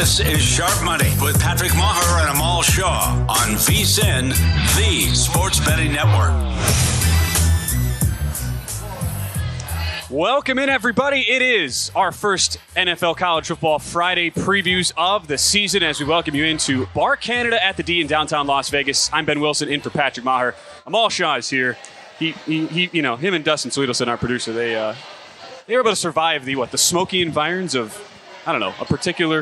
This is Sharp Money with Patrick Maher and Amal Shaw on VSiN, the Sports Betting Network. Welcome in, everybody. It is our first NFL College Football Friday previews of the season as we welcome you into Bar Canada at the D in downtown Las Vegas. I'm Ben Wilson, in for Patrick Maher. Amal Shaw is here. He him and Dustin Sweetelson, our producer, they were able to survive the smoky environs of, I don't know, a particular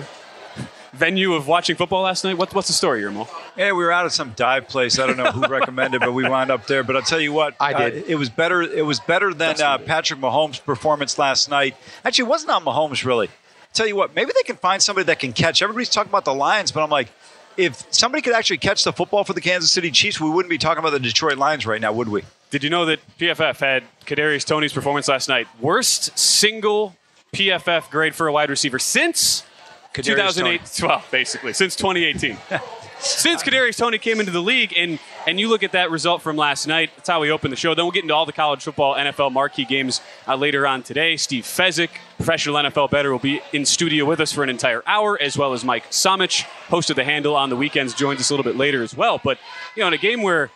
venue of watching football last night. What's the story here, Mo? Yeah, we were out at some dive place. I don't know who recommended, but we wound up there. But I'll tell you what, I did. It was better. It was better than Patrick Mahomes' performance last night. Actually, it wasn't on Mahomes really. I'll tell you what, maybe they can find somebody that can catch. Everybody's talking about the Lions, but I'm like, if somebody could actually catch the football for the Kansas City Chiefs, we wouldn't be talking about the Detroit Lions right now, would we? Did you know that PFF had Kadarius Toney's performance last night worst single PFF grade for a wide receiver since 2008, well, basically, since 2018. Since Kadarius Toney came into the league, and you look at that result from last night, that's how we open the show. Then we'll get into all the college football NFL marquee games later on today. Steve Fezzik, professional NFL bettor, will be in studio with us for an entire hour, as well as Mike Somich, host of The Handle on the weekends, joins us a little bit later as well. But, in a game where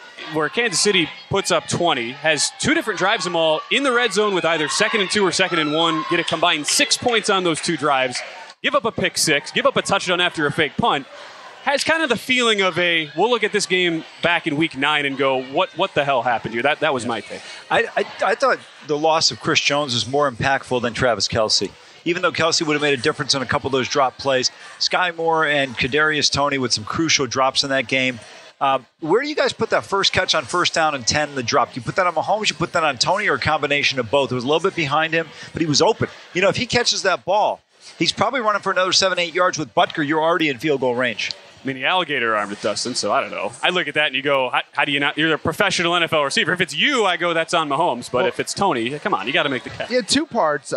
Kansas City puts up 20, has two different drives them all in the red zone with either 2nd and 2 or 2nd and 1, get a combined 6 points on those two drives, give up a pick six, give up a touchdown after a fake punt, has kind of the feeling of we'll look at this game back in week 9 and go, what the hell happened here? That was my take. I thought the loss of Chris Jones was more impactful than Travis Kelce. Even though Kelce would have made a difference on a couple of those drop plays, Sky Moore and Kadarius Toney with some crucial drops in that game. Where do you guys put that first catch on first down and 10, the drop? You put that on Mahomes, you put that on Toney, or a combination of both? It was a little bit behind him, but he was open. If he catches that ball, he's probably running for another 7-8 yards with Butker. You're already in field goal range. I mean, the alligator armed it, Dustin, so I don't know. I look at that and you go, how do you not? You're a professional NFL receiver. If it's you, I go, that's on Mahomes. But if it's Toney, come on, you got to make the catch. Yeah, two parts.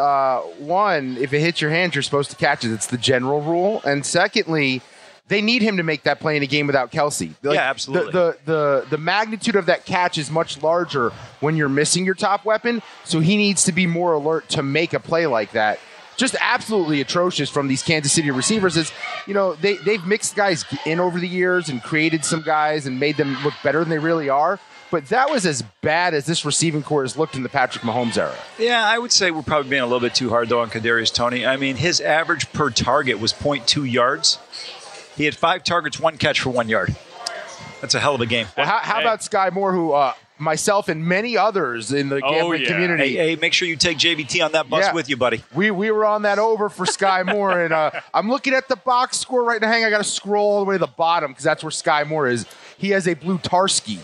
One, if it hits your hands, you're supposed to catch it. It's the general rule. And secondly, they need him to make that play in a game without Kelce. Yeah, absolutely. The magnitude of that catch is much larger when you're missing your top weapon, so he needs to be more alert to make a play like that. Just absolutely atrocious from these Kansas City receivers. Is they've mixed guys in over the years and created some guys and made them look better than they really are. But that was as bad as this receiving corps has looked in the Patrick Mahomes era. Yeah, I would say we're probably being a little bit too hard, though, on Kadarius Toney. I mean, his average per target was 0.2 yards. He had 5 targets, 1 catch for 1 yard. That's a hell of a game. Well, how about Sky Moore, who myself and many others in the gambling community. Hey, make sure you take JVT on that bus with you, buddy. We were on that over for Sky Moore, and I'm looking at the box score right now. I got to scroll all the way to the bottom because that's where Sky Moore is. He has a Blue Tarski.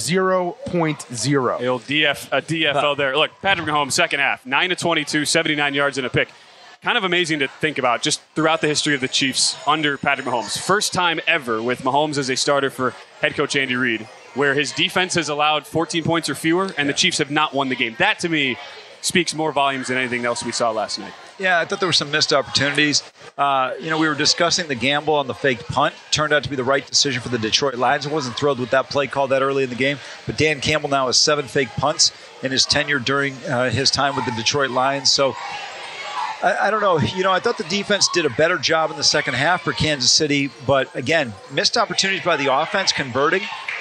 0.0. It'll DFL there. Look, Patrick Mahomes, second half, 9-22, 79 yards and a pick. Kind of amazing to think about just throughout the history of the Chiefs under Patrick Mahomes. First time ever with Mahomes as a starter for head coach Andy Reid, where his defense has allowed 14 points or fewer, and the Chiefs have not won the game. That, to me, speaks more volumes than anything else we saw last night. Yeah, I thought there were some missed opportunities. We were discussing the gamble on the fake punt. Turned out to be the right decision for the Detroit Lions. I wasn't thrilled with that play call that early in the game. But Dan Campbell now has 7 fake punts in his tenure during his time with the Detroit Lions. So I don't know. I thought the defense did a better job in the second half for Kansas City. But, again, missed opportunities by the offense converting.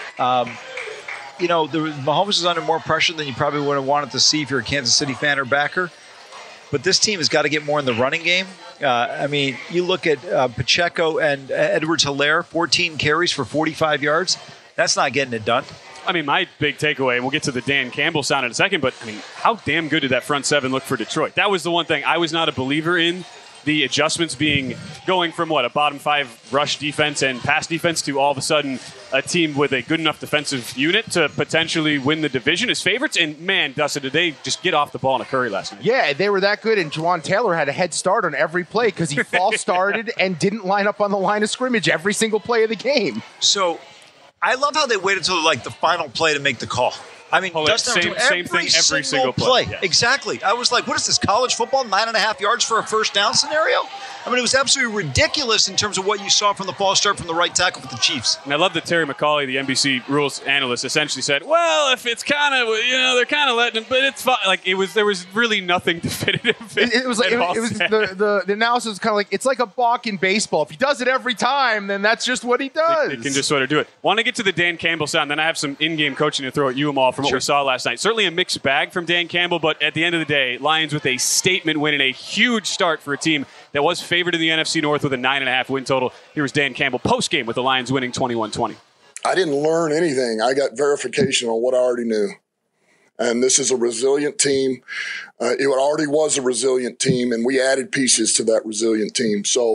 Mahomes is under more pressure than you probably would have wanted to see if you're a Kansas City fan or backer. But this team has got to get more in the running game. You look at Pacheco and Edwards-Helaire, 14 carries for 45 yards. That's not getting it done. My big takeaway, and we'll get to the Dan Campbell sound in a second, but, how damn good did that front seven look for Detroit? That was the one thing I was not a believer in. The adjustments going from a bottom 5 rush defense and pass defense to all of a sudden a team with a good enough defensive unit to potentially win the division as favorites. And man, Dustin, did they just get off the ball in a curry last night? Yeah, they were that good. And Juwan Taylor had a head start on every play because he false started and didn't line up on the line of scrimmage every single play of the game. So I love how they waited until the final play to make the call. I mean, same thing every single play. Yes. Exactly. I was like, what is this, college football? 9.5 yards for a first down scenario? I mean, it was absolutely ridiculous in terms of what you saw from the false start from the right tackle with the Chiefs. And I love that Terry McCauley, the NBC rules analyst, essentially said, well, if it's kind of, they're kind of letting him, but it's fine. Like, there was really nothing definitive. It was the analysis was kind of like, it's like a balk in baseball. If he does it every time, then that's just what he does. They can just sort of do it. Want to get to the Dan Campbell sound, then I have some in-game coaching to throw at you, Amal, from what we saw last night. Certainly a mixed bag from Dan Campbell, but at the end of the day, Lions with a statement win and a huge start for a team that was favored in the NFC North with a 9.5 win total. Here was Dan Campbell post-game with the Lions winning 21-20. I didn't learn anything. I got verification on what I already knew. And this is a resilient team. It already was a resilient team, and we added pieces to that resilient team. So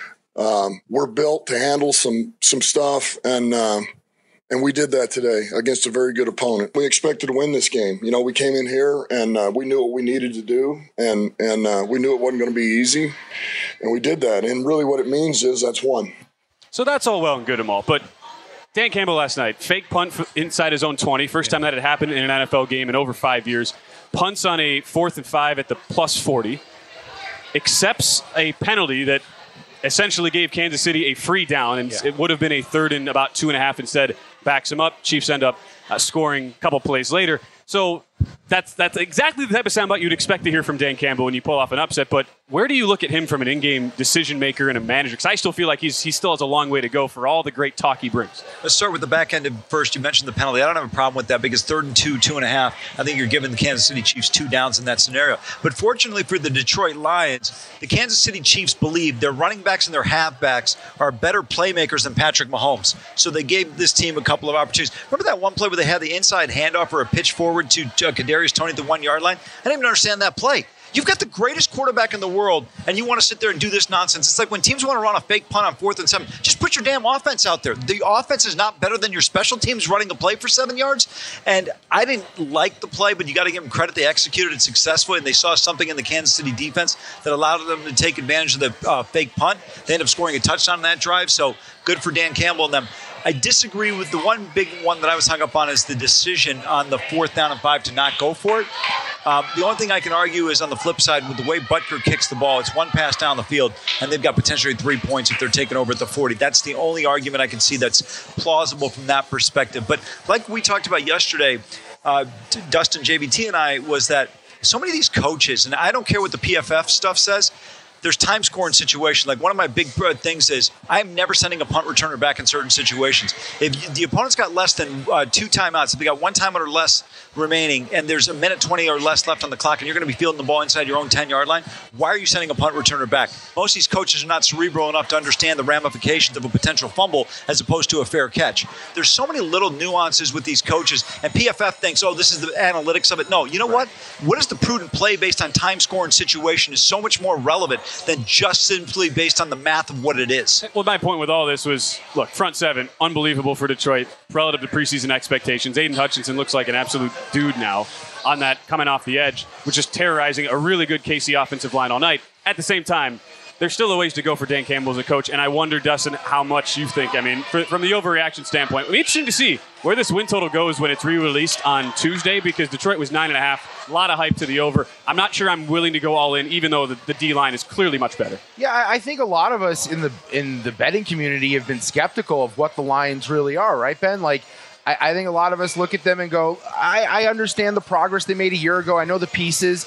we're built to handle some stuff, and we did that today against a very good opponent. We expected to win this game. We came in here, and we knew what we needed to do, and we knew it wasn't going to be easy, and we did that. And really what it means is that's one. So that's all well and good, Amal, but Dan Campbell last night, fake punt inside his own 20. First time that had happened in an NFL game in over 5 years. Punts on a 4th and 5 at the plus 40. Accepts a penalty that essentially gave Kansas City a free down, and it would have been a 3rd and about 2.5 instead. Backs him up. Chiefs end up scoring a couple plays later. So that's exactly the type of soundbite you'd expect to hear from Dan Campbell when you pull off an upset. But where do you look at him from an in-game decision maker and a manager? Because I still feel like he still has a long way to go for all the great talk he brings. Let's start with the back end first. You mentioned the penalty. I don't have a problem with that because 3rd and 2, 2.5. I think you're giving the Kansas City Chiefs 2 downs in that scenario. But fortunately for the Detroit Lions, the Kansas City Chiefs believe their running backs and their halfbacks are better playmakers than Patrick Mahomes. So they gave this team a couple of opportunities. Remember that one play where they had the inside handoff or a pitch forward to Kadarius Toney at the 1 yard line? I didn't even understand that play. You've got the greatest quarterback in the world, and you want to sit there and do this nonsense. It's like when teams want to run a fake punt on 4th and 7. Just put your damn offense out there. The offense is not better than your special teams running the play for 7 yards. And I didn't like the play, but you got to give them credit. They executed it successfully, and they saw something in the Kansas City defense that allowed them to take advantage of the fake punt. They ended up scoring a touchdown on that drive, so good for Dan Campbell and them. I disagree with the one big one that I was hung up on is the decision on the 4th down and 5 to not go for it. The only thing I can argue is on the flip side, with the way Butker kicks the ball, it's one pass down the field, and they've got potentially 3 points if they're taking over at the 40. That's the only argument I can see that's plausible from that perspective. But like we talked about yesterday, Dustin, JVT, and I, was that so many of these coaches, and I don't care what the PFF stuff says, there's time scoring situations. Like one of my big things is I'm never sending a punt returner back in certain situations. If the opponent's got less than 2 timeouts, if they got 1 timeout or less remaining, and there's a minute 20 or less left on the clock, and you're going to be fielding the ball inside your own 10-yard line, why are you sending a punt returner back? Most of these coaches are not cerebral enough to understand the ramifications of a potential fumble as opposed to a fair catch. There's so many little nuances with these coaches, and PFF thinks, oh, this is the analytics of it. No, you know what? What is the prudent play based on time scoring situation is so much more relevant than just simply based on the math of what it is. Well, my point with all this was, look, front 7, unbelievable for Detroit relative to preseason expectations. Aiden Hutchinson looks like an absolute dude now on that coming off the edge, which is terrorizing a really good KC offensive line all night. At the same time, there's still a ways to go for Dan Campbell as a coach, and I wonder, Dustin, how much you think. I mean, from the overreaction standpoint, it'll be interesting to see where this win total goes when it's re-released on Tuesday, because Detroit was 9.5, a lot of hype to the over. I'm not sure I'm willing to go all in, even though the D-line is clearly much better. Yeah, I think a lot of us in the betting community have been skeptical of what the Lions really are, right, Ben? Like, I think a lot of us look at them and go, I understand the progress they made a year ago. I know the pieces.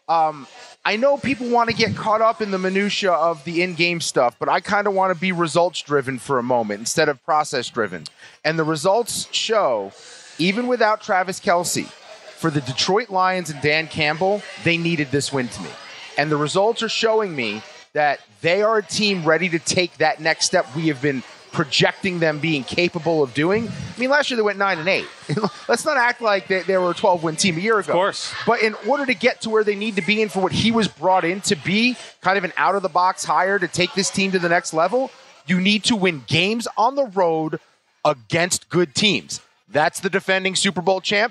I know people want to get caught up in the minutia of the in-game stuff, but I kind of want to be results-driven for a moment instead of process-driven. And the results show, even without Travis Kelce, for the Detroit Lions and Dan Campbell, they needed this win to me. And the results are showing me that they are a team ready to take that next step we have been projecting them being capable of doing. I mean, last year they went 9-8. Let's not act like they were a 12-win team a year ago. Of course. But in order to get to where they need to be and for what he was brought in to be, kind of an out-of-the-box hire to take this team to the next level, you need to win games on the road against good teams. That's the defending Super Bowl champs.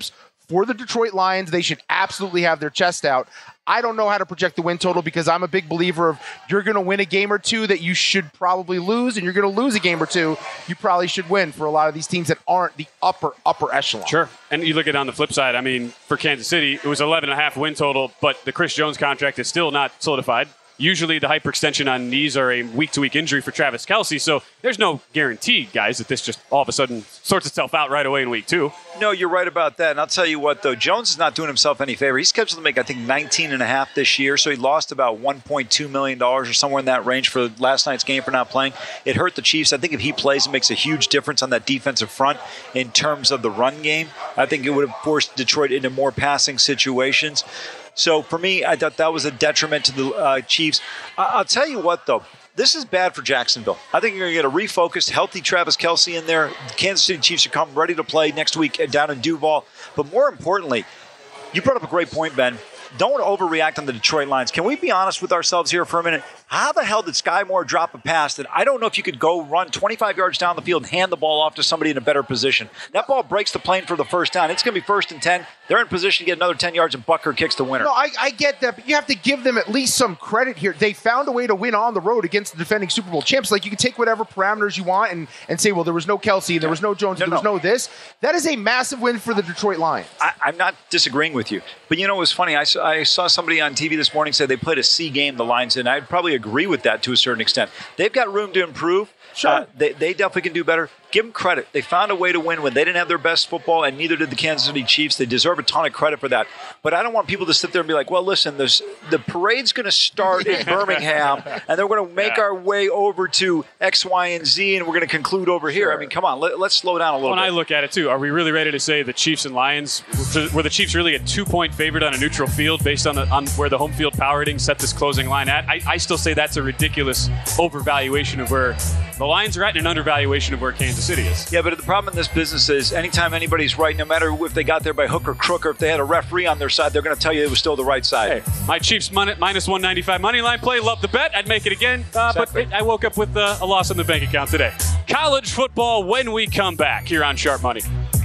for the Detroit Lions, they should absolutely have their chest out. I don't know how to project the win total because I'm a big believer of you're going to win a game or two that you should probably lose, and you're going to lose a game or two you probably should win for a lot of these teams that aren't the upper echelon. Sure. And you look at it on the flip side. I mean, for Kansas City, it was 11.5 win total, but the Chris Jones contract is still not solidified. Usually the hyperextension on knees are a week-to-week injury for Travis Kelce, so there's no guarantee, guys, that this just all of a sudden sorts itself out right away in week 2. No, you're right about that. And I'll tell you what, though, Jones is not doing himself any favor. He's scheduled to make, I think, 19.5 this year, so he lost about $1.2 million or somewhere in that range for last night's game for not playing. It hurt the Chiefs. I think if he plays, it makes a huge difference on that defensive front in terms of the run game. I think it would have forced Detroit into more passing situations. So for me, I thought that was a detriment to the Chiefs. I'll tell you what, though. This is bad for Jacksonville. I think you're going to get a refocused, healthy Travis Kelce in there. The Kansas City Chiefs are coming ready to play next week down in Duval. But more importantly, you brought up a great point, Ben. Don't overreact on the Detroit Lions. Can we be honest with ourselves here for a minute? How the hell did Sky Moore drop a pass that I don't know if you could go run 25 yards down the field and hand the ball off to somebody in a better position? That ball breaks the plane for the first down. It's going to be 1st and 10. They're in position to get another 10 yards, and Butker kicks the winner. No, I get that, but you have to give them at least some credit here. They found a way to win on the road against the defending Super Bowl champs. Like, you can take whatever parameters you want and say, well, there was no Kelce, and there was no Jones, and there was no this. That is a massive win for the Detroit Lions. I'm not disagreeing with you. But you know, it was funny. I saw somebody on TV this morning say they played a C game, the Lions, and I'd probably agree with that to a certain extent. They've got room to improve. Sure. They definitely can do better. Give them credit. They found a way to win when they didn't have their best football, and neither did the Kansas City Chiefs. They deserve a ton of credit for that. But I don't want people to sit there and be like, well, listen, the parade's going to start in Birmingham, and then we're going to make our way over to X, Y, and Z, and we're going to conclude over here. I mean, come on. Let's slow down a little bit. When I look at it, too, are we really ready to say the Chiefs and Lions, were the Chiefs really a 2-point favorite on a neutral field based on where the home field power rating set this closing line at? I still say that's a ridiculous overvaluation of where the Lions are at and an undervaluation of where Kansas City is. Yeah, but the problem in this business is anytime anybody's right, no matter if they got there by hook or crook or if they had a referee on their side, they're going to tell you it was still the right side. Hey, my Chiefs minus 195 money line play. Love the bet. I'd make it again. Exactly. But I woke up with a loss on the bank account today. College football when we come back here on Sharp Money.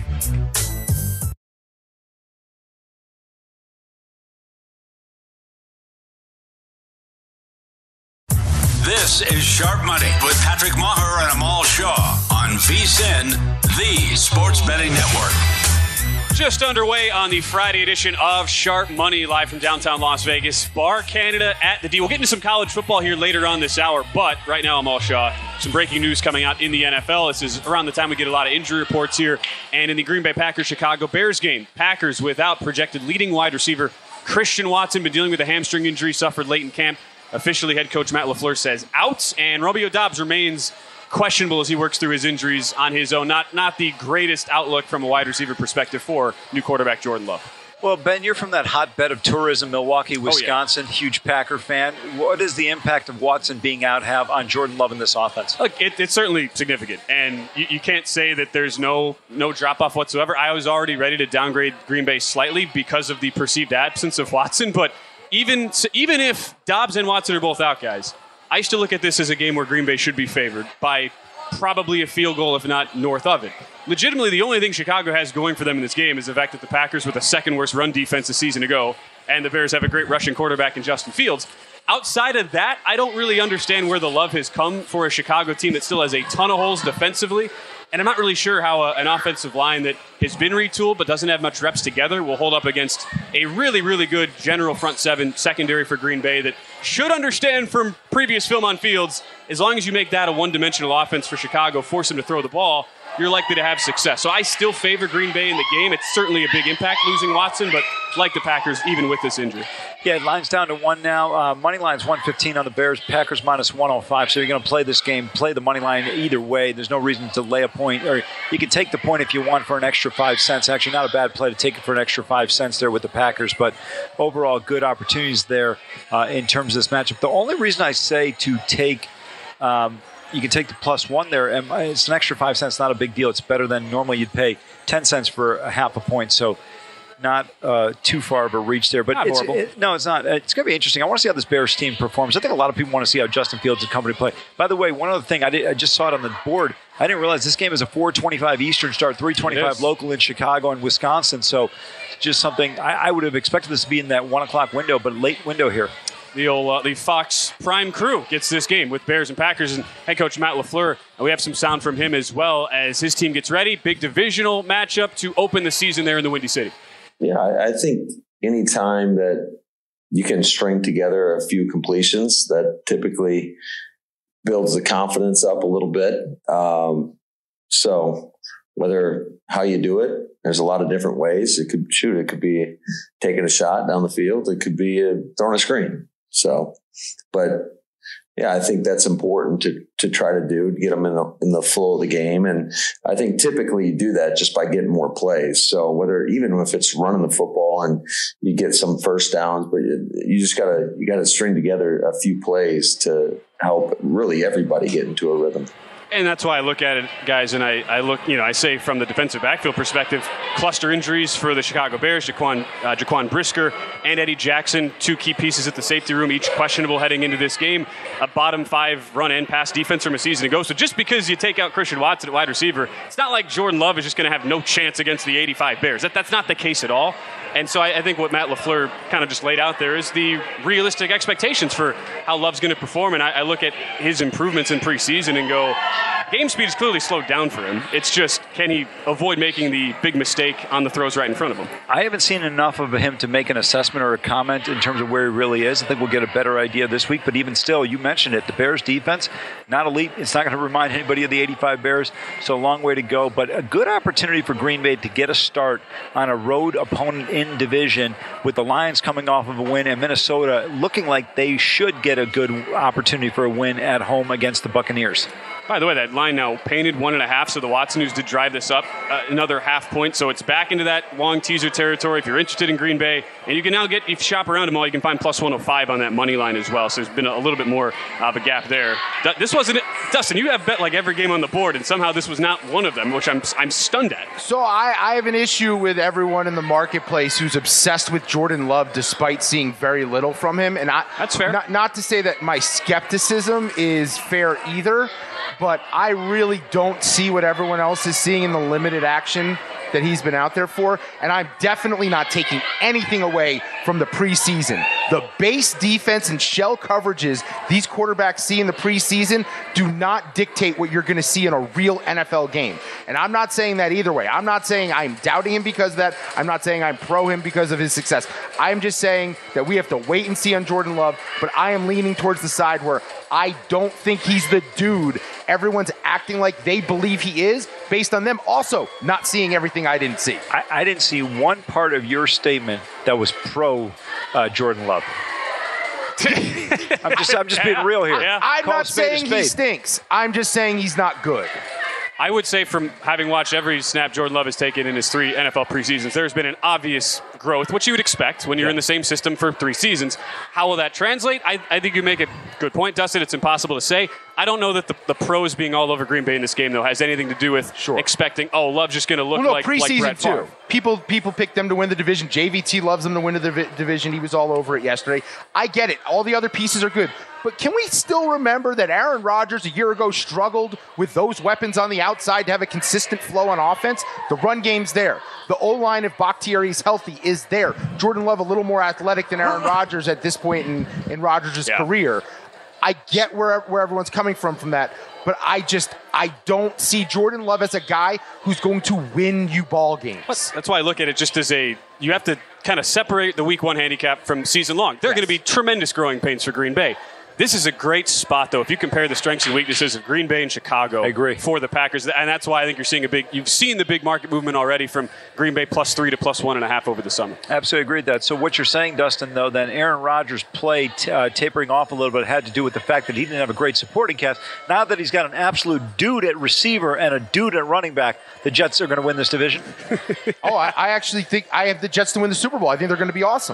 This is Sharp Money with Patrick Maher and Amal Shaw on VSiN, the Sports Betting Network. Just underway on the Friday edition of Sharp Money, live from downtown Las Vegas. Bar Canada at the D. We'll get into some college football here later on this hour, but right now, Amal Shaw, some breaking news coming out in the NFL. This is around the time we get a lot of injury reports here. And in the Green Bay Packers-Chicago Bears game, Packers without projected leading wide receiver Christian Watson, been dealing with a hamstring injury suffered late in camp. Officially, head coach Matt LaFleur says out, and Romeo Doubs remains questionable as he works through his injuries on his own. Not the greatest outlook from a wide receiver perspective for new quarterback Jordan Love. Well, Ben, you're from that hotbed of tourism, Milwaukee, Wisconsin, huge Packer fan. What does the impact of Watson being out have on Jordan Love in this offense? Look, it's certainly significant, and you can't say that there's no drop-off whatsoever. I was already ready to downgrade Green Bay slightly because of the perceived absence of Watson, but even if Doubs and Watson are both out, guys, I still look at this as a game where Green Bay should be favored by probably a field goal, if not north of it. Legitimately, the only thing Chicago has going for them in this game is the fact that the Packers were the second worst run defense a season ago, and the Bears have a great rushing quarterback in Justin Fields. Outside of that, I don't really understand where the love has come for a Chicago team that still has a ton of holes defensively. And I'm not really sure how an offensive line that has been retooled but doesn't have much reps together will hold up against a really, really good general front seven secondary for Green Bay that should understand from previous film on Fields, as long as you make that a one-dimensional offense for Chicago, force them to throw the ball, you're likely to have success. So I still favor Green Bay in the game. It's certainly a big impact losing Watson, but like the Packers, even with this injury. Yeah, line's down to 1 now. Money line's 115 on the Bears. Packers minus 105. So you're going to play this game, play the money line either way. There's no reason to lay a point. Or you can take the point if you want for an extra 5 cents. Actually, not a bad play to take it for an extra 5 cents there with the Packers. But overall, good opportunities there in terms of this matchup. The only reason I say to take you can take the +1 there, and it's an extra 5 cents, not a big deal. It's better than normally you'd pay 10 cents for a half a point. So not too far of a reach there. But not horrible. No, it's not. It's going to be interesting. I want to see how this Bears team performs. I think a lot of people want to see how Justin Fields and company play. By the way, one other thing, I just saw it on the board. I didn't realize this game is a 4:25 Eastern start, 3:25 local in Chicago and Wisconsin. So just something I would have expected this to be in that 1 o'clock window, but late window here. The Fox Prime crew gets this game with Bears and Packers, and head coach Matt LaFleur. We have some sound from him as well as his team gets ready. Big divisional matchup to open the season there in the Windy City. Yeah, I think any time that you can string together a few completions, that typically builds the confidence up a little bit. So whether how you do it, there's a lot of different ways. It could be taking a shot down the field. It could be throwing a screen. So, but yeah, I think that's important to try to do, to get them in the flow of the game. And I think typically you do that just by getting more plays. So even if it's running the football and you get some first downs, but you just gotta string together a few plays to help really everybody get into a rhythm. And that's why I look at it, guys, and I say from the defensive backfield perspective, cluster injuries for the Chicago Bears, Jaquan Brisker and Eddie Jackson, 2 key pieces at the safety room, each questionable heading into this game. A bottom 5 run and pass defense from a season ago. So just because you take out Christian Watson at wide receiver, it's not like Jordan Love is just going to have no chance against the 85 Bears. That's not the case at all. And so I think what Matt LaFleur kind of just laid out there is the realistic expectations for how Love's going to perform. And I look at his improvements in preseason and go, game speed is clearly slowed down for him. It's just, can he avoid making the big mistake on the throws right in front of him? I haven't seen enough of him to make an assessment or a comment in terms of where he really is. I think we'll get a better idea this week. But even still, you mentioned it, the Bears defense, not elite. It's not going to remind anybody of the 85 Bears. So a long way to go. But a good opportunity for Green Bay to get a start on a road opponent in division, with the Lions coming off of a win and Minnesota looking like they should get a good opportunity for a win at home against the Buccaneers. By the way, that line now painted 1.5, so the Watson news did drive this up another half point. So it's back into that long teaser territory if you're interested in Green Bay. And you can now if you shop around them all, you can find plus 105 on that money line as well. So there's been a little bit more of a gap there. This wasn't it. Dustin, you have bet like every game on the board, and somehow this was not one of them, which I'm stunned at. So I have an issue with everyone in the marketplace who's obsessed with Jordan Love despite seeing very little from him. And that's fair. Not to say that my skepticism is fair either, but I really don't see what everyone else is seeing in the limited action that he's been out there for. And I'm definitely not taking anything away from the preseason. The base defense and shell coverages these quarterbacks see in the preseason do not dictate what you're going to see in a real NFL game. And I'm not saying that either way. I'm not saying I'm doubting him because of that. I'm not saying I'm pro him because of his success. I'm just saying that we have to wait and see on Jordan Love, but I am leaning towards the side where I don't think he's the dude everyone's acting like they believe he is, based on them also not seeing everything I didn't see. I didn't see one part of your statement that was pro Jordan Love. I'm just being real here. I'm not saying he stinks. I'm just saying he's not good. I would say from having watched every snap Jordan Love has taken in his 3 NFL preseasons, there's been an obvious growth, which you would expect when you're in the same system for 3 seasons. How will that translate? I think you make a good point, Dustin. It's impossible to say. I don't know that the pros being all over Green Bay in this game, though, has anything to do with expecting, Love's just going to look like Brett Favre. People picked them to win the division. JVT loves them to win the division. He was all over it yesterday. I get it. All the other pieces are good. But can we still remember that Aaron Rodgers a year ago struggled with those weapons on the outside to have a consistent flow on offense? The run game's there. The O-line, if Bakhtiari's healthy, is there. Jordan Love a little more athletic than Aaron Rodgers at this point in Rodgers' career. I get where everyone's coming from that, but I don't see Jordan Love as a guy who's going to win you ball games. That's why I look at it just as you have to kind of separate the week 1 handicap from season long. There are going to be tremendous growing pains for Green Bay. This is a great spot, though, if you compare the strengths and weaknesses of Green Bay and Chicago. I agree. For the Packers. And that's why I think you've seen the big market movement already from Green Bay +3 to +1.5 over the summer. Absolutely agree with that. So what you're saying, Dustin, though, then Aaron Rodgers' play tapering off a little bit had to do with the fact that he didn't have a great supporting cast. Now that he's got an absolute dude at receiver and a dude at running back, the Jets are going to win this division. I actually think I have the Jets to win the Super Bowl. I think they're going to be awesome.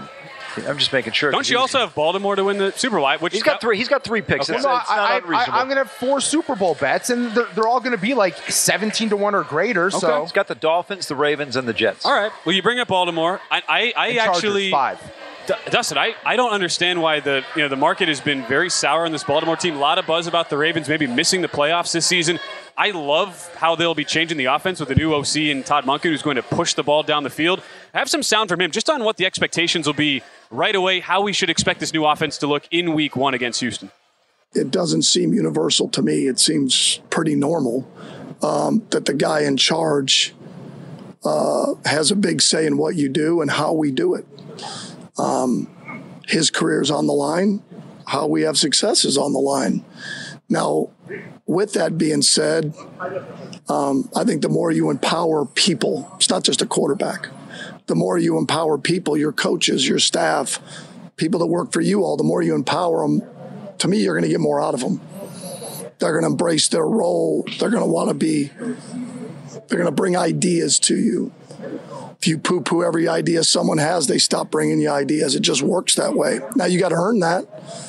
I'm just making sure. Don't you also have Baltimore to win the Super Bowl? Which He's got 3. He's got 3 picks. Okay. It's not unreasonable. I'm going to have 4 Super Bowl bets, and they're all going to be like 17-1 or greater. Okay. So He's got the Dolphins, the Ravens, and the Jets. All right. Well, you bring up Baltimore. I actually, Chargers, 5. Dustin, I don't understand why the market has been very sour on this Baltimore team. A lot of buzz about the Ravens maybe missing the playoffs this season. I love how they'll be changing the offense with the new OC and Todd Monken, who's going to push the ball down the field. I have some sound from him just on what the expectations will be right away, how we should expect this new offense to look in Week 1 against Houston. It doesn't seem universal to me. It seems pretty normal that the guy in charge has a big say in what you do and how we do it. His career is on the line. How we have success is on the line. Now, with that being said, I think the more you empower people, it's not just a quarterback. The more you empower people, your coaches, your staff, people that work for you all, the more you empower them, to me, you're going to get more out of them. They're going to embrace their role. They're going to want to they're going to bring ideas to you. If you poo-poo every idea someone has, they stop bringing you ideas. It just works that way. Now, you got to earn that.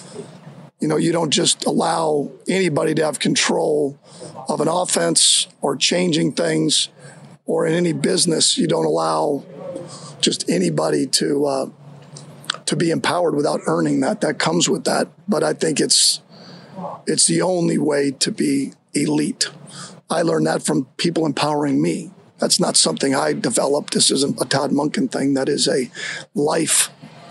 You don't just allow anybody to have control of an offense or changing things, or in any business, you don't allow just anybody to be empowered without earning that. That comes with that. But I think it's the only way to be elite. I learned that from people empowering me. That's not something I developed. This isn't a Todd Monken thing. That is a life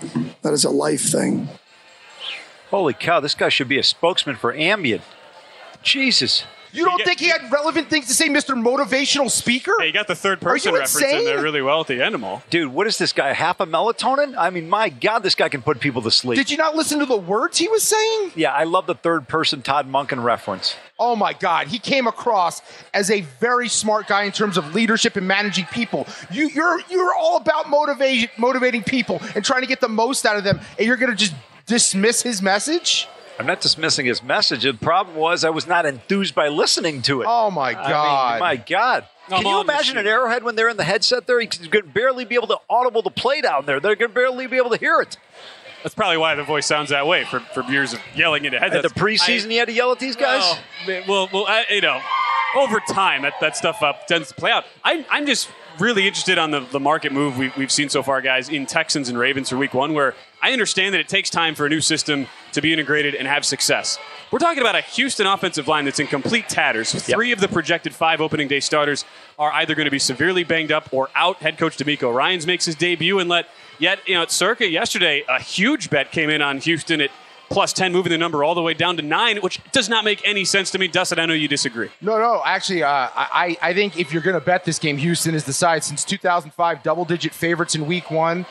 thing. Holy cow, this guy should be a spokesman for Ambien. Jesus. You don't think he had relevant things to say, Mr. Motivational Speaker? Hey, you got the third person reference in there really well at the end of them all. Dude, what is this guy, half a melatonin? I mean, my God, this guy can put people to sleep. Did you not listen to the words he was saying? Yeah, I love the third person Todd Monken reference. Oh, my God. He came across as a very smart guy in terms of leadership and managing people. You're all about motivating people and trying to get the most out of them, and you're going to just dismiss his message? I'm not dismissing his message. The problem was I was not enthused by listening to it. Oh, my God. I mean, my God. Can you imagine an Arrowhead when they're in the headset there? He's going to barely be able to audible the play down there. They're going to barely be able to hear it. That's probably why the voice sounds that way for years of yelling into headsets. And the preseason, he had to yell at these guys? Well, over time, that stuff tends to play out. I'm just really interested on the market move we've seen so far, guys, in Texans and Ravens for Week 1, where I understand that it takes time for a new system to be integrated and have success. We're talking about a Houston offensive line that's in complete tatters. 3 of the projected 5 opening day starters are either going to be severely banged up or out. Head coach DeMeco Ryans makes his debut and at Circa yesterday, a huge bet came in on Houston at plus 10, moving the number all the way down to 9, which does not make any sense to me. Dustin, I know you disagree. No. Actually, I think if you're going to bet this game, Houston is the side. Since 2005, double-digit favorites in Week 1.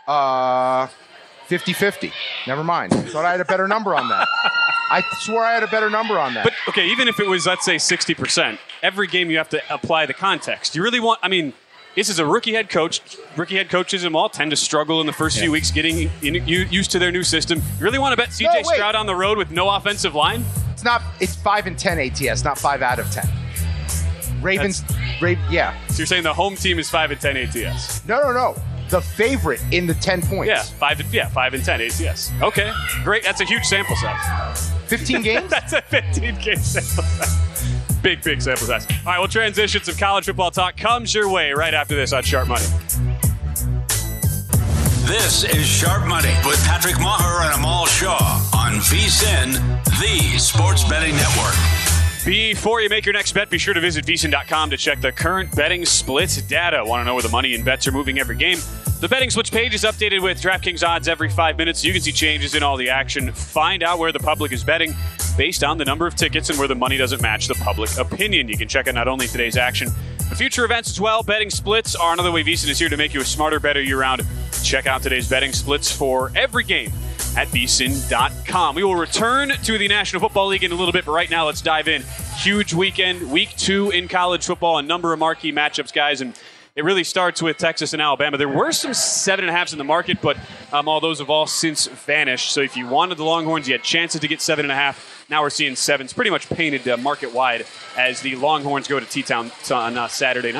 50-50. Never mind. I thought I had a better number on that. I swore I had a better number on that. But, okay, even if it was, let's say, 60%, every game you have to apply the context. You really want – I mean – this is a rookie head coach. Rookie head coaches and all tend to struggle in the first few weeks getting used to their new system. You really want to bet C.J. Stroud on the road with no offensive line? It's 5 and 10 ATS, not 5 out of 10. Ravens, yeah. So you're saying the home team is 5 and 10 ATS? No. The favorite in the 10 points. Yeah, 5 and 10 ATS. Okay, great. That's a huge sample size. 15 games? That's a 15-game sample size. Big sample size. All right, we'll transition. Some college football talk comes your way right after this on Sharp Money. This is Sharp Money with Patrick Maher and Amal Shaw on VSiN, the Sports Betting Network. Before you make your next bet, be sure to visit VSiN.com to check the current betting splits data. Want to know where the money and bets are moving every game? The betting splits page is updated with DraftKings odds every 5 minutes, so you can see changes in all the action. Find out where the public is betting based on the number of tickets and where the money doesn't match the public opinion. You can check out not only today's action, but future events as well. Betting splits are another way VSiN is here to make you a smarter, better year-round. Check out today's betting splits for every game at VSiN.com. We will return to the National Football League in a little bit, but right now let's dive in. Huge weekend, Week 2 in college football, a number of marquee matchups, guys, and it really starts with Texas and Alabama. There were some 7.5s in the market, but all those have all since vanished. So if you wanted the Longhorns, you had chances to get 7.5. Now we're seeing 7s pretty much painted market-wide as the Longhorns go to T-Town on Saturday night.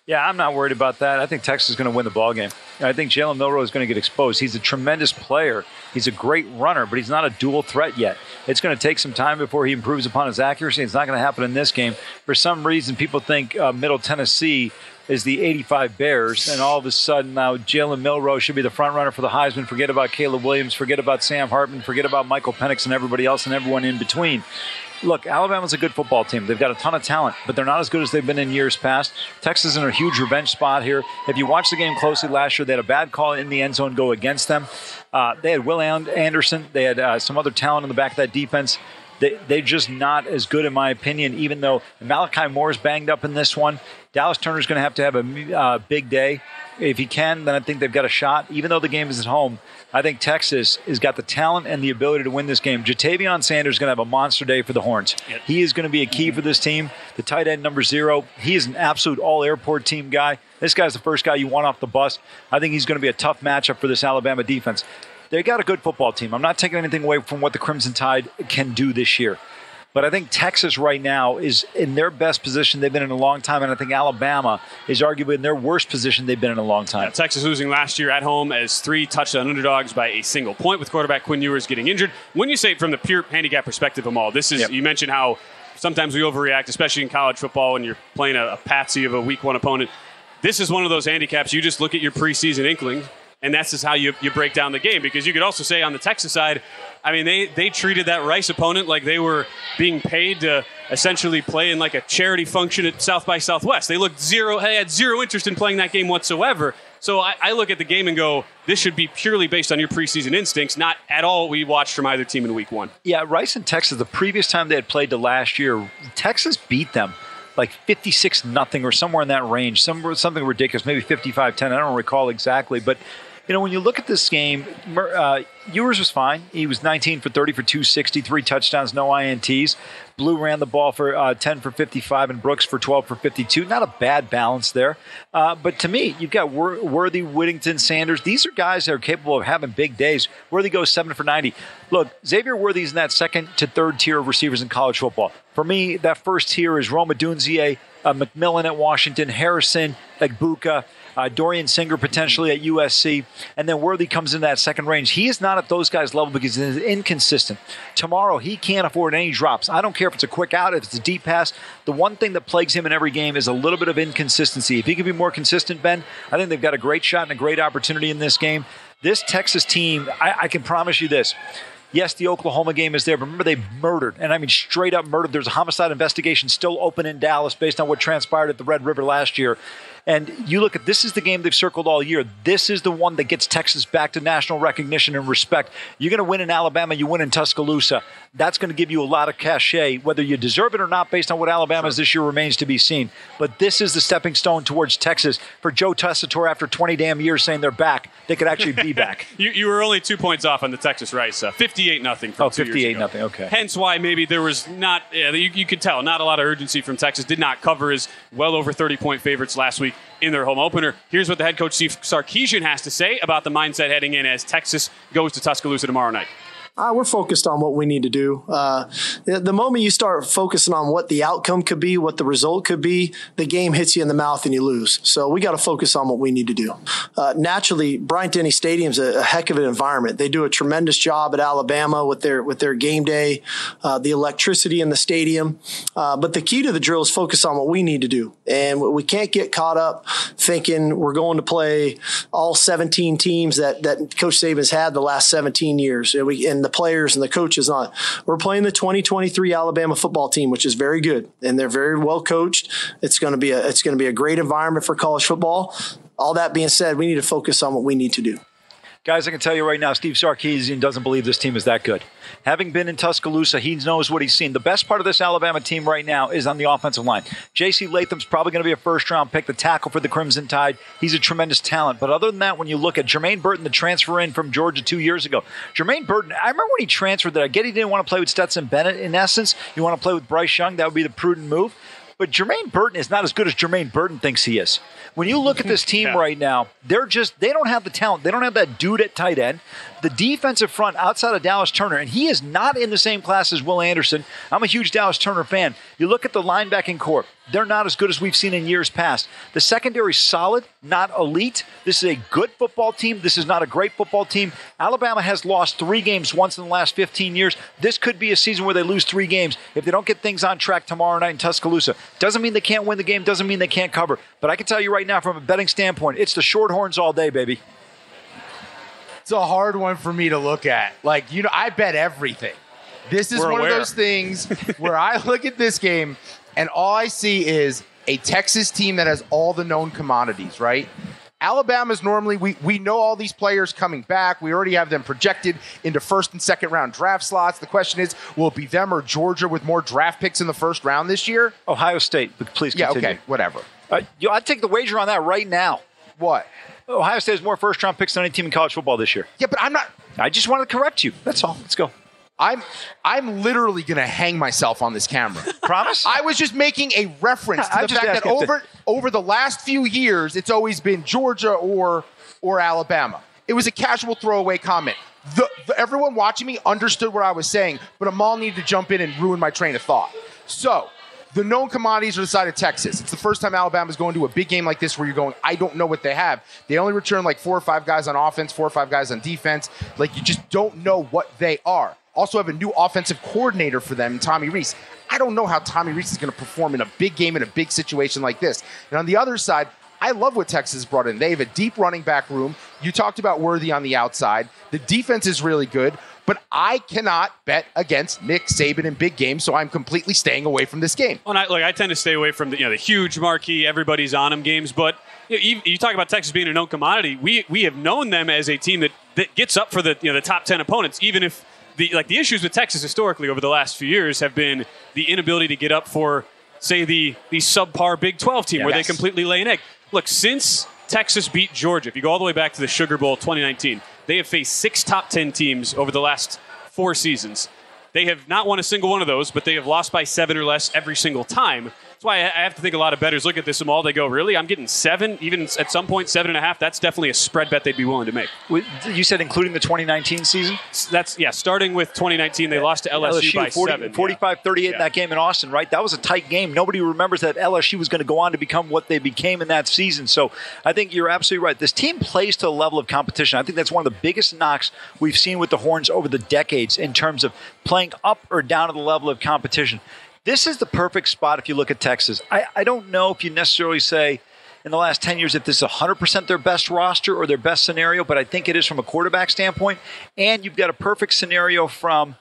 Yeah, I'm not worried about that. I think Texas is going to win the ball game. I think Jalen Milroe is going to get exposed. He's a tremendous player. He's a great runner, but he's not a dual threat yet. It's going to take some time before he improves upon his accuracy. It's not going to happen in this game. For some reason, people think Middle Tennessee is the 85 Bears, and all of a sudden now Jalen Milroe should be the front runner for the Heisman. Forget about Caleb Williams, forget about Sam Hartman, forget about Michael Penix and everybody else and everyone in between. Look, Alabama's a good football team. They've got a ton of talent, but they're not as good as they've been in years past. Texas is in a huge revenge spot here. If you watch the game closely last year, they had a bad call in the end zone go against them. They had Will Anderson. They had some other talent in the back of that defense. They're just not as good, in my opinion, even though Malachi Moore's banged up in this one. Dallas Turner's going to have a big day. If he can, then I think they've got a shot. Even though the game is at home, I think Texas has got the talent and the ability to win this game. Jatavion Sanders is going to have a monster day for the Horns. Yep. He is going to be a key for this team. The tight end number 0, he is an absolute all-airport team guy. This guy's the first guy you want off the bus. I think he's going to be a tough matchup for this Alabama defense. They got a good football team. I'm not taking anything away from what the Crimson Tide can do this year. But I think Texas right now is in their best position they've been in a long time, and I think Alabama is arguably in their worst position they've been in a long time. Yeah, Texas losing last year at home as 3 touchdown underdogs by a single point with quarterback Quinn Ewers getting injured. When you say from the pure handicap perspective, Amal, this is You mentioned how sometimes we overreact, especially in college football when you're playing a patsy of a week 1 opponent. This is one of those handicaps. You just look at your preseason inkling, and that's just how you break down the game. Because you could also say on the Texas side, I mean, they treated that Rice opponent like they were being paid to essentially play in like a charity function at South by Southwest. They had zero interest in playing that game whatsoever. So I look at the game and go, this should be purely based on your preseason instincts, not at all what we watched from either team in week 1. Yeah, Rice and Texas, the previous time they had played to last year, Texas beat them like 56-0 or somewhere in that range, something ridiculous, maybe 55-10. I don't recall exactly, but when you look at this game, Ewers was fine. He was 19 for 30 for 260, 3 touchdowns, no INTs. Blue ran the ball for 10 for 55 and Brooks for 12 for 52. Not a bad balance there. But to me, you've got Worthy, Whittington, Sanders. These are guys that are capable of having big days. Worthy goes 7 for 90. Look, Xavier Worthy's in that second to third tier of receivers in college football. For me, that first tier is Rome Odunze, McMillan at Washington, Harrison, Egbuka, Dorian Singer potentially at USC, and then Worthy comes in that second range. He is not at those guys' level because he's inconsistent. Tomorrow, he can't afford any drops. I don't care if it's a quick out, if it's a deep pass. The one thing that plagues him in every game is a little bit of inconsistency. If he can be more consistent, Ben, I think they've got a great shot and a great opportunity in this game. This Texas team, I can promise you this. Yes, the Oklahoma game is there, but remember they murdered, and I mean straight up murdered. There's a homicide investigation still open in Dallas based on what transpired at the Red River last year. And you look at this is the game they've circled all year. This is the one that gets Texas back to national recognition and respect. You're going to win in Alabama, you win in Tuscaloosa. That's going to give you a lot of cachet. Whether you deserve it or not based on what Alabama is this year remains to be seen. But this is the stepping stone towards Texas for Joe Tessitore after 20 damn years saying they're back. They could actually be back. You were only 2 points off on the Texas Rice. 58-0 from 2 years ago. 58-0, okay. Hence why maybe there was not, you could tell, not a lot of urgency from Texas. Did not cover as well over 30-point favorites last week in their home opener. Here's what the head coach Steve Sarkisian has to say about the mindset heading in as Texas goes to Tuscaloosa tomorrow night. We're focused on what we need to do. The moment you start focusing on what the outcome could be, what the result could be, the game hits you in the mouth and you lose. So we got to focus on what we need to do. Naturally, Bryant-Denny Stadium's a heck of an environment. They do a tremendous job at Alabama with their game day, the electricity in the stadium. But the key to the drill is focus on what we need to do. And we can't get caught up thinking we're going to play all 17 teams that Coach Saban's had the last 17 years. And the players and the coaches on. We're playing the 2023 Alabama football team, which is very good, and they're very well coached. It's going to be a great environment for college football. All that being said, we need to focus on what we need to do. Guys, I can tell you right now, Steve Sarkisian doesn't believe this team is that good. Having been in Tuscaloosa, he knows what he's seen. The best part of this Alabama team right now is on the offensive line. J.C. Latham's probably going to be a first-round pick, the tackle for the Crimson Tide. He's a tremendous talent. But other than that, when you look at Jermaine Burton, the transfer in from Georgia 2 years ago, Jermaine Burton, I remember when he transferred that I get he didn't want to play with Stetson Bennett in essence. You want to play with Bryce Young, that would be the prudent move. But Jermaine Burton is not as good as Jermaine Burton thinks he is. When you look at this team right now, they don't have the talent. They don't have that dude at tight end. The defensive front outside of Dallas Turner, and he is not in the same class as Will Anderson. I'm a huge Dallas Turner fan. You look at the linebacking corps. They're not as good as we've seen in years past. The secondary's solid, not elite. This is a good football team. This is not a great football team. Alabama has lost 3 games once in the last 15 years. This could be a season where they lose 3 games if they don't get things on track tomorrow night in Tuscaloosa. Doesn't mean they can't win the game. Doesn't mean they can't cover. But I can tell you right now from a betting standpoint, it's the Shorthorns all day, baby. It's a hard one for me to look at. Like, I bet everything. This is one of those things where I look at this game and all I see is a Texas team that has all the known commodities, right? Alabama's normally, we know all these players coming back. We already have them projected into first and second round draft slots. The question is, will it be them or Georgia with more draft picks in the first round this year? Ohio State, but please continue. Yeah, okay, whatever. I'd take the wager on that right now. What? Ohio State has more first round picks than any team in college football this year. Yeah, but I'm not. I just wanted to correct you. That's all. Let's go. I'm literally going to hang myself on this camera. Promise? I was just making a reference to the fact that over the last few years, it's always been Georgia or Alabama. It was a casual throwaway comment. Everyone watching me understood what I was saying, but Amal needed to jump in and ruin my train of thought. So, the known commodities are the side of Texas. It's the first time Alabama's going to a big game like this where you're going, I don't know what they have. They only return like 4 or 5 guys on offense, 4 or 5 guys on defense. Like, you just don't know what they are. Also have a new offensive coordinator for them, Tommy Rees. I don't know how Tommy Rees is going to perform in a big game in a big situation like this. And on the other side, I love what Texas brought in. They have a deep running back room. You talked about Worthy on the outside. The defense is really good, but I cannot bet against Nick Saban in big games, so I'm completely staying away from this game. Well, I tend to stay away from the huge marquee, everybody's on them games, but you talk about Texas being a known commodity. We have known them as a team that gets up for the top 10 opponents, even if the issues with Texas historically over the last few years have been the inability to get up for, say, the subpar Big 12 team where they completely lay an egg. Look, since Texas beat Georgia, if you go all the way back to the Sugar Bowl 2019, they have faced 6 top 10 teams over the last 4 seasons. They have not won a single one of those, but they have lost by 7 or less every single time. That's why I have to think a lot of bettors look at this and all they go, really? I'm getting 7, even at some point 7.5. That's definitely a spread bet they'd be willing to make. You said including the 2019 season? That's starting with 2019, they lost to LSU by 7. 45-38 in that game in Austin, right? That was a tight game. Nobody remembers that LSU was going to go on to become what they became in that season. So I think you're absolutely right. This team plays to a level of competition. I think that's one of the biggest knocks we've seen with the Horns over the decades in terms of playing up or down to the level of competition. This is the perfect spot if you look at Texas. I don't know if you necessarily say in the last 10 years if this is 100% their best roster or their best scenario, but I think it is from a quarterback standpoint. And you've got a perfect scenario from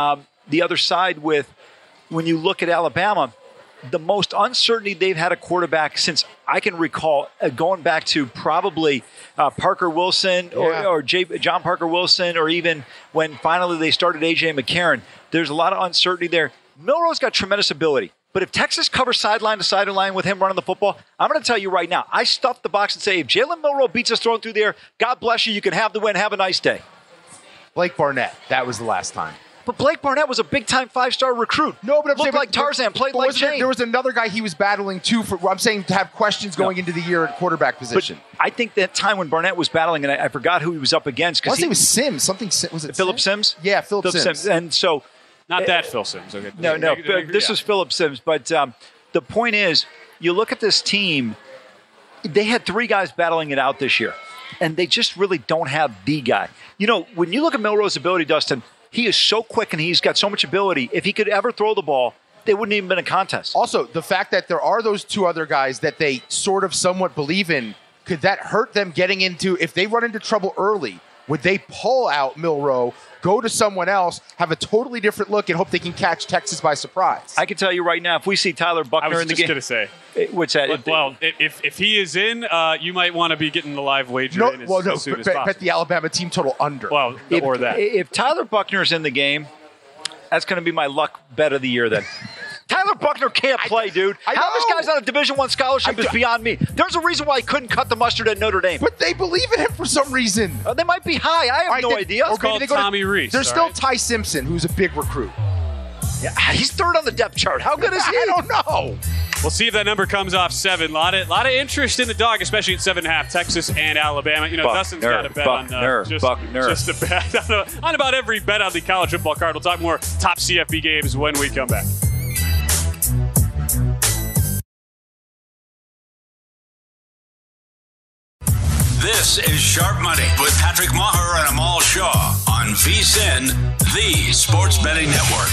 the other side with when you look at Alabama, the most uncertainty they've had a quarterback since I can recall, going back to probably Parker Wilson or John Parker Wilson, or even when finally they started A.J. McCarron. There's a lot of uncertainty there. Milroe's got tremendous ability, but if Texas covers sideline to sideline with him running the football, I'm going to tell you right now, I stuff the box and say, if Jalen Milroe beats us throwing through there, God bless you, you can have the win, have a nice day. Blake Barnett, that was the last time. But Blake Barnett was a big-time 5-star recruit. No, but I'm looked like Tarzan, played like Jane. There was another guy he was battling, too, I'm saying to have questions going into the year at quarterback position. But I think that time when Barnett was battling, and I forgot who he was up against. I think it was Sims. Was it Philip Sims? Yeah, Philip Sims. And so... Not that Phil Sims. Okay. No. This was Philip Sims. But the point is, you look at this team, they had 3 guys battling it out this year, and they just really don't have the guy. When you look at Milroe's ability, Dustin, he is so quick and he's got so much ability. If he could ever throw the ball, they wouldn't even been a contest. Also, the fact that there are those 2 other guys that they sort of somewhat believe in, could that hurt them getting into, if they run into trouble early, would they pull out Milroe, go to someone else, have a totally different look, and hope they can catch Texas by surprise? I can tell you right now, if we see Tyler Buchner in the game... I was just going to say. What's that? Well, if he is in, you might want to be getting the live wager in as soon as possible. Bet the Alabama team total under. Well, or that. If Tyler Buchner is in the game, that's going to be my luck bet of the year then. Tyler Buchner can't play, dude. How this guy's on a Division I scholarship is beyond me. There's a reason why he couldn't cut the mustard at Notre Dame. But they believe in him for some reason. They might be high. I have no idea. It's called Tommy Rees. There's still Ty Simpson, who's a big recruit. Yeah, he's 3rd on the depth chart. How good is he? I don't know. We'll see if that number comes off 7. A lot of interest in the dog, especially at 7.5. Texas and Alabama. You know, Dustin's got a bet on just a bet on about every bet on the college football card. We'll talk more top CFB games when we come back. This is Sharp Money with Patrick Maher and Amal Shaw on VSiN, the Sports Betting Network.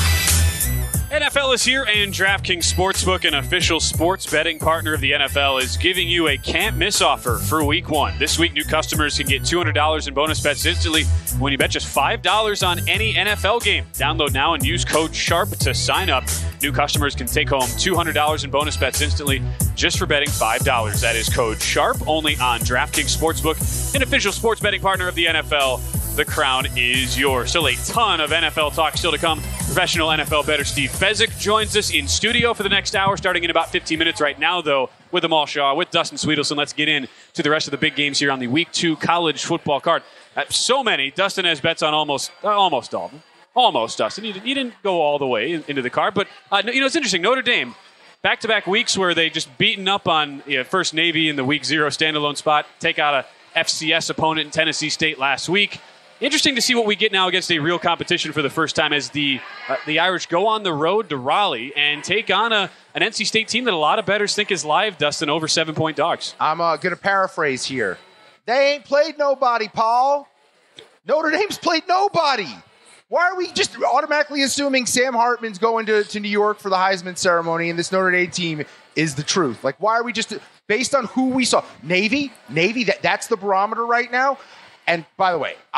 NFL is here, and DraftKings Sportsbook, an official sports betting partner of the NFL, is giving you a can't-miss offer for Week 1. This week, new customers can get $200 in bonus bets instantly when you bet just $5 on any NFL game. Download now and use code SHARP to sign up. New customers can take home $200 in bonus bets instantly just for betting $5. That is code SHARP, only on DraftKings Sportsbook, an official sports betting partner of the NFL. The crown is yours. Still a ton of NFL talk still to come. Professional NFL bettor Steve Fezzik joins us in studio for the next hour, starting in about 15 minutes right now, though, with Amal Shaw, with Dustin Sweetelson. Let's get in to the rest of the big games here on the Week 2 college football card. So many. Dustin has bets on almost all of them. Almost, Dustin. You didn't go all the way into the card, but it's interesting. Notre Dame, back-to-back weeks where they just beaten up on First Navy in the Week 0 standalone spot, take out a FCS opponent in Tennessee State last week. Interesting to see what we get now against a real competition for the first time as the Irish go on the road to Raleigh and take on an NC State team that a lot of bettors think is live, Dustin, over 7-point dogs. I'm going to paraphrase here. They ain't played nobody, Paul. Notre Dame's played nobody. Why are we just automatically assuming Sam Hartman's going to New York for the Heisman ceremony and this Notre Dame team is the truth? Like, why are we just, based on who we saw? Navy, that's the barometer right now. And by the way,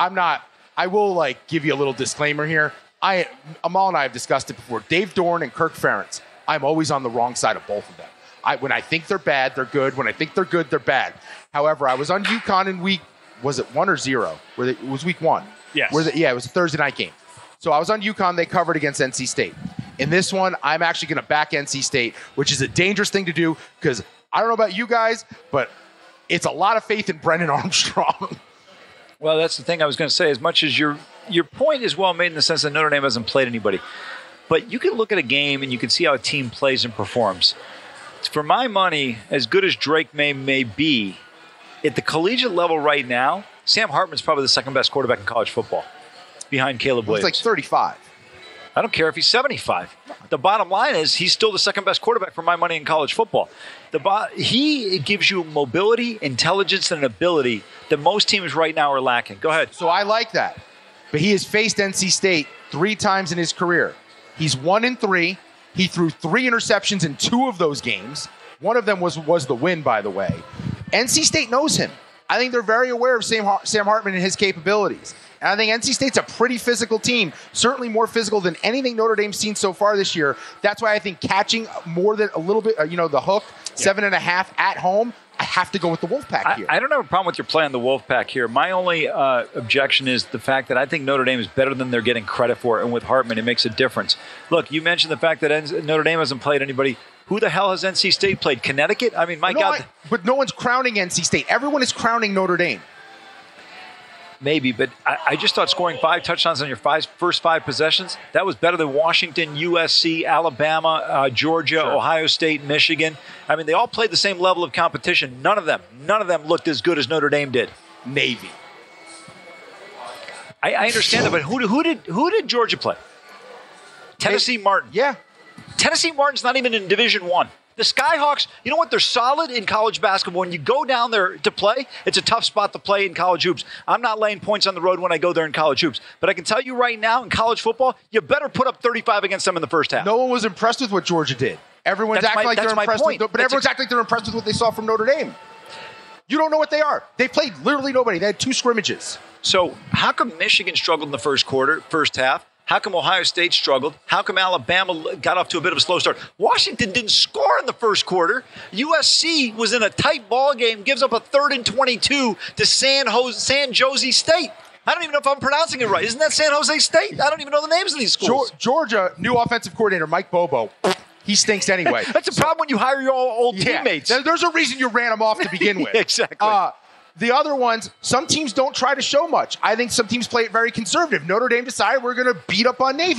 I will give you a little disclaimer here. Amal and I have discussed it before. Dave Dorn and Kirk Ferentz, I'm always on the wrong side of both of them. When I think they're bad, they're good. When I think they're good, they're bad. However, I was on UConn in week, was it 1 or 0? It was week 1. Yes. It was a Thursday night game. So I was on UConn. They covered against NC State. In this one, I'm actually going to back NC State, which is a dangerous thing to do because I don't know about you guys, but it's a lot of faith in Brennan Armstrong. Well, that's the thing I was going to say. As much as your point is well made in the sense that Notre Dame hasn't played anybody, but you can look at a game and you can see how a team plays and performs. For my money, as good as Drake may be, at the collegiate level right now, Sam Hartman's probably the second best quarterback in college football, behind Caleb Williams. He's like 35. I don't care if he's 75. The bottom line is he's still the second best quarterback for my money in college football. He gives you mobility, intelligence, and an ability that most teams right now are lacking. Go ahead. So I like that. But he has faced NC State 3 times in his career. He's 1-3. He threw 3 interceptions in 2 of those games. One of them was the win, by the way. NC State knows him. I think they're very aware of Sam Hartman and his capabilities. And I think NC State's a pretty physical team, certainly more physical than anything Notre Dame's seen so far this year. That's why I think catching more than a little bit, the hook, 7.5 at home, I have to go with the Wolfpack here. I don't have a problem with your play on the Wolfpack here. My only objection is the fact that I think Notre Dame is better than they're getting credit for, and with Hartman, it makes a difference. Look, you mentioned the fact that Notre Dame hasn't played anybody. Who the hell has NC State played? Connecticut? I mean, God. But no one's crowning NC State. Everyone is crowning Notre Dame. Maybe, but I just thought scoring 5 touchdowns on your first 5 possessions, that was better than Washington, USC, Alabama, Georgia, sure. Ohio State, Michigan. I mean, they all played the same level of competition. None of them looked as good as Notre Dame did. Navy. I understand that, but who did Georgia play? Tennessee Martin. Yeah. Tennessee Martin's not even in Division I. The Skyhawks, you know what? They're solid in college basketball. When you go down there to play, it's a tough spot to play in college hoops. I'm not laying points on the road when I go there in college hoops. But I can tell you right now, in college football, you better put up 35 against them in the first half. No one was impressed with what Georgia did. Everyone's acting like they're impressed with what they saw from Notre Dame. You don't know what they are. They played literally nobody. They had 2 scrimmages. So how come Michigan struggled in the first half? How come Ohio State struggled? How come Alabama got off to a bit of a slow start? Washington didn't score in the first quarter. USC was in a tight ball game, gives up a 3rd and 22 to San Jose State. I don't even know if I'm pronouncing it right. Isn't that San Jose State? I don't even know the names of these schools. Georgia, new offensive coordinator, Mike Bobo. He stinks anyway. That's a problem when you hire your old teammates. There's a reason you ran him off to begin with. Exactly. The other ones, some teams don't try to show much. I think some teams play it very conservative. Notre Dame decided we're going to beat up on Navy.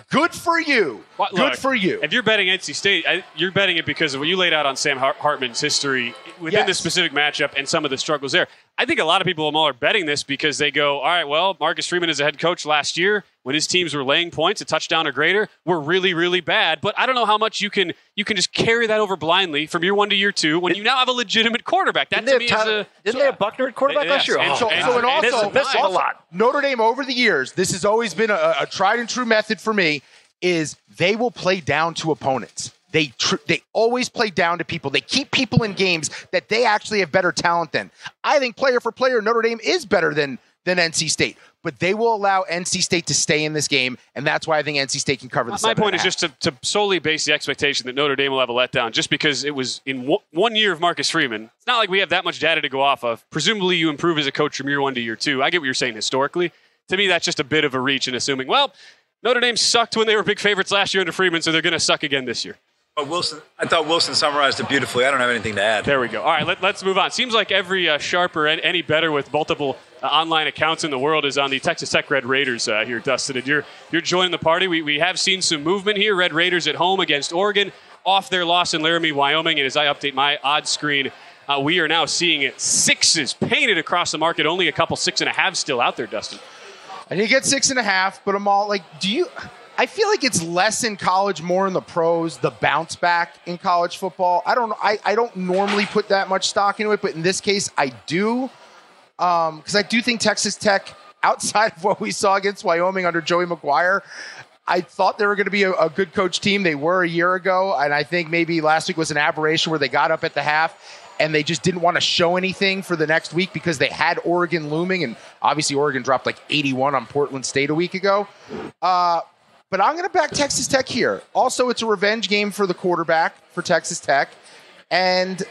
Good for you. Well, Good for you. If you're betting NC State, you're betting it because of what you laid out on Sam Hartman's history within this specific matchup and some of the struggles there. I think a lot of people are betting this because they go, all right, well, Marcus Freeman is a head coach last year when his teams were laying points, a touchdown or greater, were really, really bad. But I don't know how much you can just carry that over blindly from year 1 to year 2 when you now have a legitimate quarterback. That to me is didn't they have Buckner at quarterback last year? Also, a lot. Notre Dame over the years, this has always been a tried and true method for me, is they will play down to opponents. They always play down to people. They keep people in games that they actually have better talent than. I think player for player, Notre Dame is better than NC State. But they will allow NC State to stay in this game, and that's why I think NC State can cover the 7.5. My point is just to solely base the expectation that Notre Dame will have a letdown just because it was in 1 year of Marcus Freeman. It's not like we have that much data to go off of. Presumably you improve as a coach from year 1 to year 2. I get what you're saying historically. To me, that's just a bit of a reach in assuming, well, Notre Dame sucked when they were big favorites last year under Freeman, so they're going to suck again this year. I thought Wilson summarized it beautifully. I don't have anything to add. There we go. All right, let's move on. Seems like every sharp or any better with multiple online accounts in the world is on the Texas Tech Red Raiders here, Dustin. And you're joining the party. We have seen some movement here. Red Raiders at home against Oregon, off their loss in Laramie, Wyoming. And as I update my odds screen, we are now seeing 6s painted across the market. Only a couple 6.5 still out there, Dustin. And you get 6.5, but I'm all like, I feel like it's less in college, more in the pros, the bounce back in college football. I don't know. I don't normally put that much stock into it, but in this case, I do. Because I do think Texas Tech, outside of what we saw against Wyoming under Joey McGuire, I thought they were going to be a good coach team. They were a year ago, and I think maybe last week was an aberration where they got up at the half and they just didn't want to show anything for the next week because they had Oregon looming, and obviously Oregon dropped like 81 on Portland State a week ago. But I'm going to back Texas Tech here. Also, it's a revenge game for the quarterback for Texas Tech. And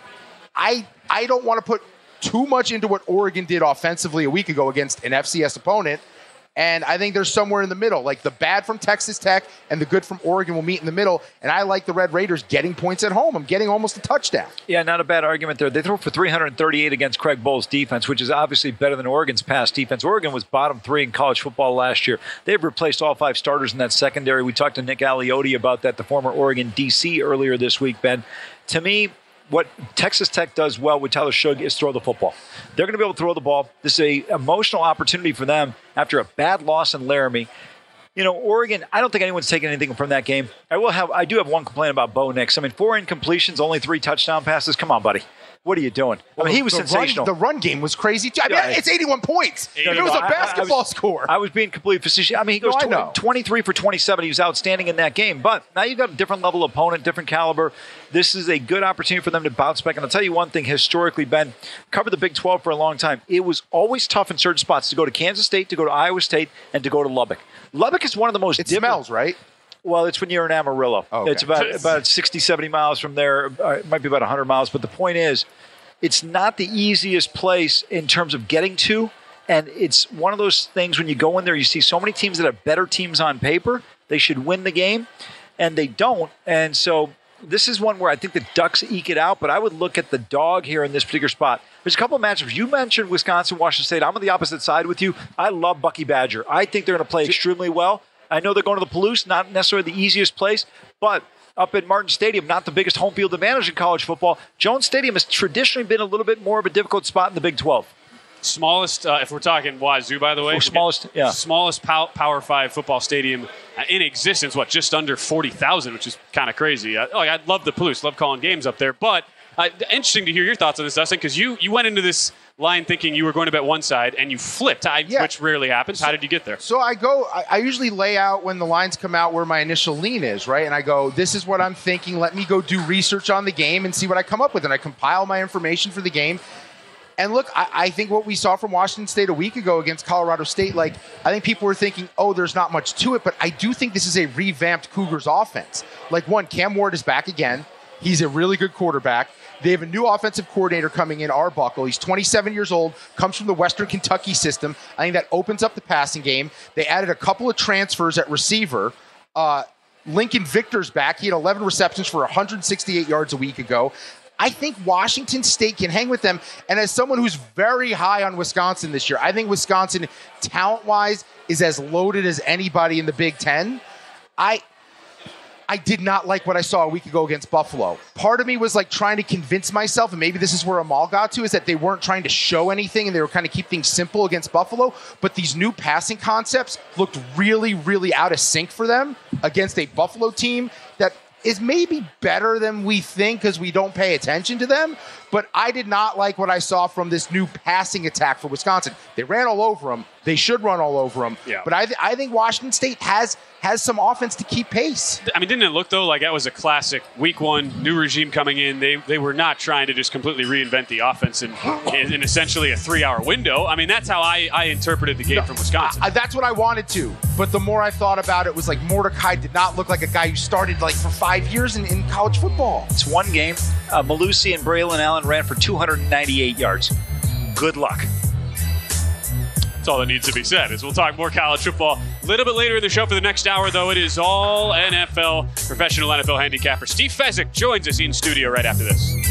I don't want to put too much into what Oregon did offensively a week ago against an FCS opponent. And I think there's somewhere in the middle. Like the bad from Texas Tech and the good from Oregon will meet in the middle. And I like the Red Raiders getting points at home. I'm getting almost a touchdown. Yeah, not a bad argument there. They threw for 338 against Craig Bohl's defense, which is obviously better than Oregon's pass defense. Oregon was bottom 3 in college football last year. They've replaced all 5 starters in that secondary. We talked to Nick Aliotti about that, the former Oregon DC, earlier this week, Ben. To me, what Texas Tech does well with Tyler Shough is throw the football. They're going to be able to throw the ball. This is an emotional opportunity for them after a bad loss in Laramie. You know, Oregon, I don't think anyone's taking anything from that game. I do have one complaint about Bo Nix. I mean, 4 incompletions, only 3 touchdown passes. Come on, buddy. What are you doing? I mean, he was sensational. The run game was crazy, too. I mean, it's 81 points. It was a basketball score. I was being completely facetious. I mean, he goes 23 for 27. He was outstanding in that game. But now you've got a different level of opponent, different caliber. This is a good opportunity for them to bounce back. And I'll tell you one thing, historically, Ben, covered the Big 12 for a long time. It was always tough in certain spots to go to Kansas State, to go to Iowa State, and to go to Lubbock. Lubbock is one of the most different. Smells, right? Well, it's when you're in Amarillo. Oh, okay. It's about 60, 70 miles from there. It might be about 100 miles. But the point is, it's not the easiest place in terms of getting to. And it's one of those things when you go in there, you see so many teams that have better teams on paper. They should win the game, and they don't. And so this is one where I think the Ducks eke it out, but I would look at the dog here in this particular spot. There's a couple of matchups. You mentioned Wisconsin, Washington State. I'm on the opposite side with you. I love Bucky Badger. I think they're going to play extremely well. I know they're going to the Palouse, not necessarily the easiest place, but up at Martin Stadium, not the biggest home field advantage in college football. Jones Stadium has traditionally been a little bit more of a difficult spot in the Big 12. Smallest, if we're talking Wazoo, by the way. Smallest Power 5 football stadium in existence, just under 40,000, which is kind of crazy. I love the Palouse, love calling games up there. But interesting to hear your thoughts on this, Dustin, because you went into this line thinking you were going to bet one side, and you flipped, which rarely happens. How did you get there? So I usually lay out when the lines come out where my initial lean is, right? And I go, this is what I'm thinking. Let me go do research on the game and see what I come up with. And I compile my information for the game. And look, I think what we saw from Washington State a week ago against Colorado State, I think people were thinking, there's not much to it. But I do think this is a revamped Cougars offense. Cam Ward is back again. He's a really good quarterback. They have a new offensive coordinator coming in, Arbuckle. He's 27 years old, comes from the Western Kentucky system. I think that opens up the passing game. They added a couple of transfers at receiver. Lincoln Victor's back. He had 11 receptions for 168 yards a week ago. I think Washington State can hang with them. And as someone who's very high on Wisconsin this year, I think Wisconsin, talent-wise, is as loaded as anybody in the Big Ten. I did not like what I saw a week ago against Buffalo. Part of me was like trying to convince myself, and maybe this is where Amal got to, is that they weren't trying to show anything and they were kind of keep things simple against Buffalo. But these new passing concepts looked really, really out of sync for them against a Buffalo team that is maybe better than we think because we don't pay attention to them. But I did not like what I saw from this new passing attack for Wisconsin. They ran all over them. They should run all over them. Yeah. But I think Washington State has some offense to keep pace. I mean, didn't it look, though, like that was a classic week one, new regime coming in? They were not trying to just completely reinvent the offense in essentially a 3-hour window. I mean, that's how I interpreted the game from Wisconsin. That's what I wanted to. But the more I thought about it, was like Mordecai did not look like a guy who started like for 5 years in college football. It's one game. Malusi and Braylon Allen ran for 298 yards. Good luck. That's all that needs to be said. As we'll talk more college football a little bit later in the show. For the next hour, though, it is all NFL. Professional NFL handicapper Steve Fezzik joins us in studio right after this.